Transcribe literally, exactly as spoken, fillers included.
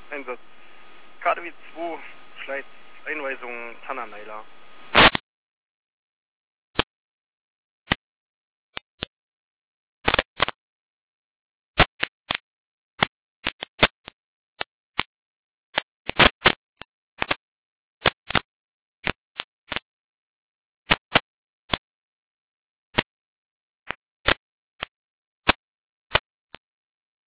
Einsatz. K D W zwei, Schleiz, Einweisung, Tannerneiler.